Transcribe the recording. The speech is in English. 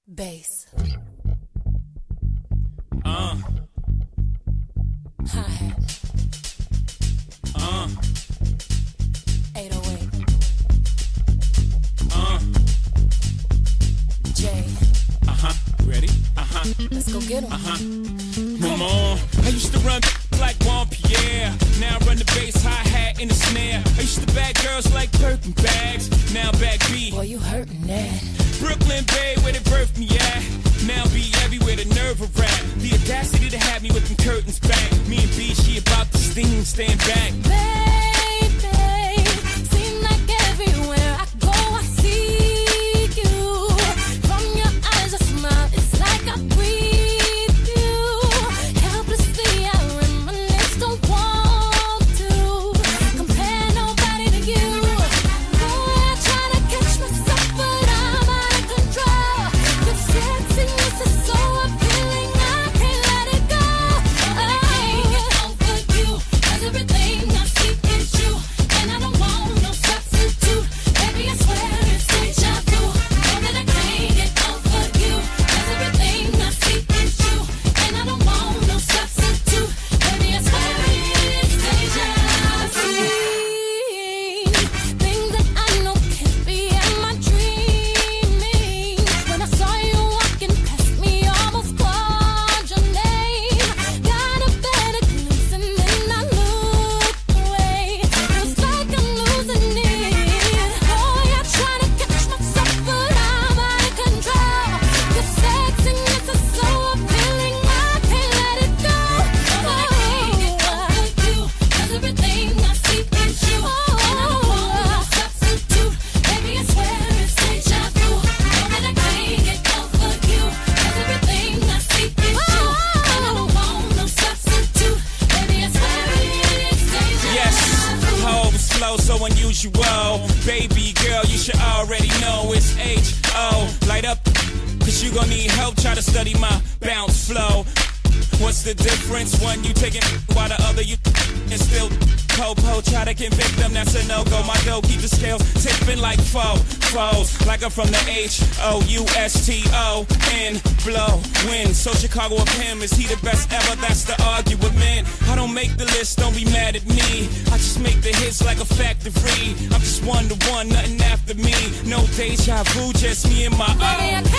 Bass. Hi-hat. 808. J. Ready? Let's go get 'em. Come on. I used to run like Juan Pierre. Now I run the bass, hi-hat, and the snare. I used to bag girls like Birkin bags. Now back B. Boy, you hurtin' that. Brooklyn Bay, where they birthed me at. Now be everywhere, the nerve of rap. The audacity to have me with them curtains back. Me and B, she about to steam, stand back. Baby, seem like everywhere I go, I see you. From your eyes, a smile, it's like I breathe you. Helplessly, I reminisce, don't want to compare nobody to you. Boy, I try to catch myself, but I'm out of control. Your sexiness is so appealing, I can't let it go. I can't get over you, 'cause everything I see is you, and I don't want no substitute. Baby, I swear it's deja vu. Know that I can't get over you, 'cause everything I see is you, and I don't want no substitute. Baby, I swear it's deja vu. Things that I know can't be, am I dreaming? When I saw you walking past me, almost called your name. Got a better glimpse and then I looked away. Feels like I'm losing it. Boy, I try to catch myself, but I'm out of control. Your sexiness is so appealing, I can't let it go. I can't get over you, 'cause everything I see is you, and I don't want no substitute. Baby, I swear it's deja vu. Know that I can't get over you, 'cause everything I see is you, and I don't want no substitute. Baby, I swear it's deja Yes, vu. home slow, so unusual. Baby girl, you should already know it's H.O. Light up, 'cause you gon' need help. Try to study my bounce flow. What's the difference? One you taking while the other you and still po-po. Try to convict them, that's a no-go. My dough keep the scales tipping like foes. Like I'm from the H-O-U-S-T-O-N. Blow, win. So Chicago of him, is he the best ever? That's the argument. I don't make the list, don't be mad at me. I just make the hits like a factory. I'm just one to one, nothing after me. No deja vu, just me and my Baby, I can't